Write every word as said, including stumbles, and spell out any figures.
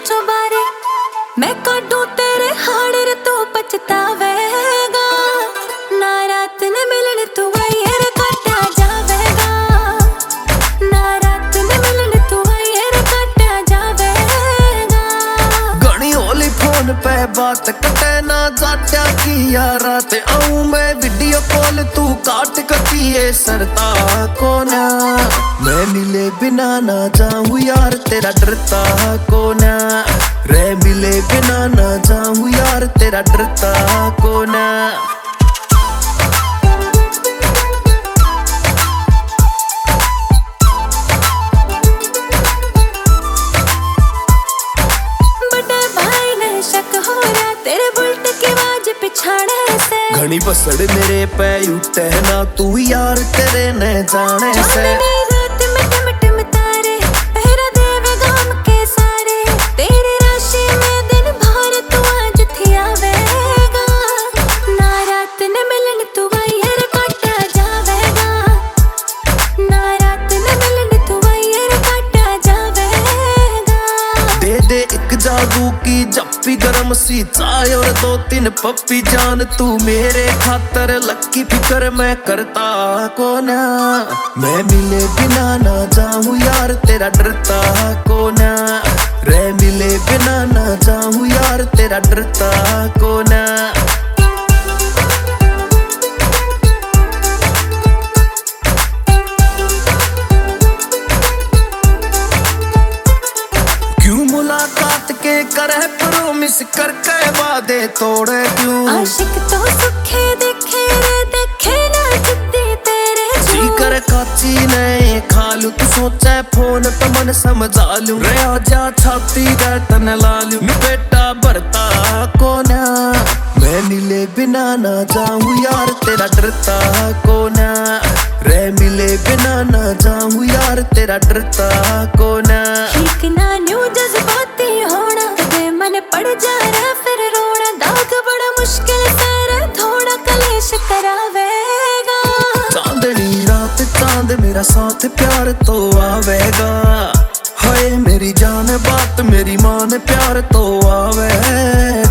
पिछो बारे मैं काटू तेरे हाड़ रे तू पछतावेगा ना रात ने मिलन तू आयर काटा जावेगा ना रात ने मिलन तू आयर काटा जावेगा। घनी होली फोन पे बात कटे ना जाट्या की यारा ते आऊं मैं वीडियो कॉल तू काट कतिए सरता कोना मैं मिले बिना ना जाऊं यार तेरा डरता कोना रे मिले बिना ना जाऊं यार तेरा डरता कोना। घनी बसड़ मेरे पे उठे ना तू यार तेरे न जाने से रात में टम टम तारे पहरा देवेगा हमके सारे तेरी राशि में दिन भर तू आज थी आवेगा ना रात न मिलन तू आयर काटा जावेगा ना रात न मिलन तू आयर काटा जावेगा। दे दे एक जादू की जप्पी गरम सी चाय और दो तीन पप्पी जान तू मेरे खातर लक्की फिकर मैं करता कोना मैं मिले बिना ना जाऊं यार तेरा डरता कोना रे मिले बिना ना जाऊं यार तेरा डरता कोना। क्यों मुलाकात के करे प्रॉमिस करके वादे तोड़े क्यों आशिक तो सुखे देखे रे देखे ना जिद्दी तेरे जी कर काची ने खालू तू सोचे फोन तो मन समझा लूं रे आजा छाती रे तन लालू बेटा भरता कोना मैं मिले बिना ना जाऊं यार तेरा डरता कोना रे मिले बिना ना जाऊं यार तेरा डरता कोना। ठीक ना न्यू जज्बाती होना कदे मन पड़ जा रहा फिर रोना दाग बड़ा मुश्किल से थोड़ा कलेश करावेगा चांदनी रात चांद मेरा साथ प्यार तो आवेगा हाय मेरी जान बात मेरी मान प्यार तो आवेगा।